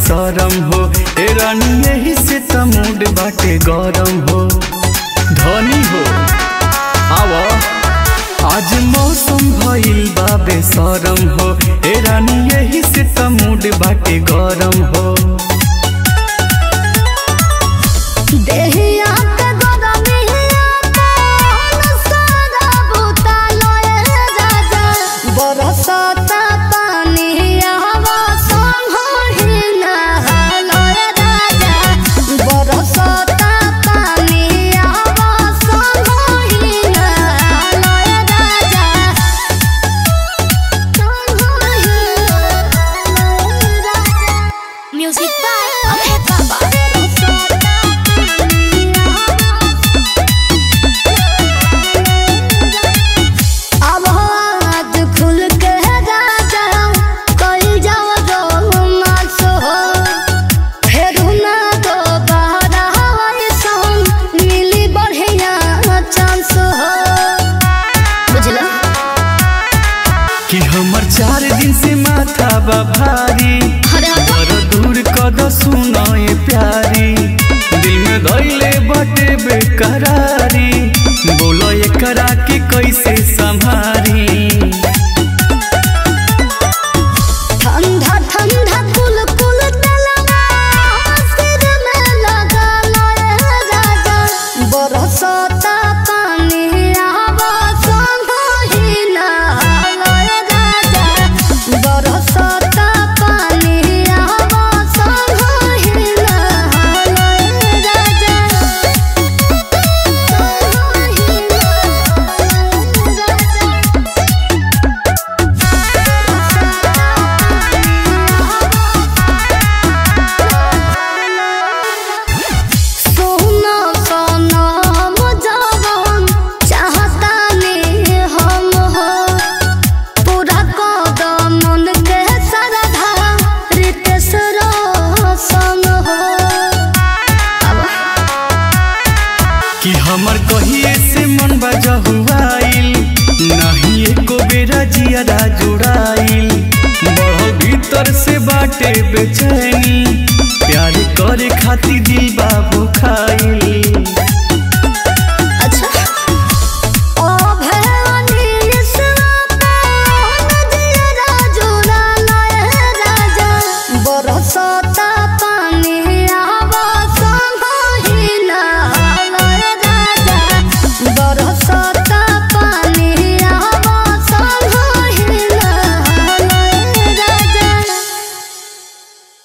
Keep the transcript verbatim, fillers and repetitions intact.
बेसरम हो ए रानी यही से त मूड बाटे गरम हो धनी हो आवा आज मौसम भइल बा बेसरम हो ए रानी यही से त मूड बाटे गरम हो देहिया के गरमिया कौन सारा बुता लोए राजा बरसता पानी हवा संभही ना लोए राजा बरसता पानी हवा संभही ना लोए राजा संभही ना लोए राजा म्यूजिक बाय अभय बाबा कि हमर चार दिन से माथा बा भारी बड़ दूर कद सुनाए प्यारी दिल में धइले बाटे बेकरारी बोलो एकरा के कैसे संभारी ठंडा ठंडा कुल कुल तलवा सिर में लगा लोए राजा बरसता पानी आवा संभही ना लोए राजा बरसता पानी आवा संभही ना लोए राजा संभही सोना सोना मुझावन चाहता नहीं हम हो पूरा कदम मन के सरधा रितेश रोशन हो कि हमर कहिए से मन बजा हुआइल नहीं एको बेरा जियादा जुड़ाइल बढ़ो भीतर से बाटे बेचैनी प्यार करे खातिर दिल बाबू खाइल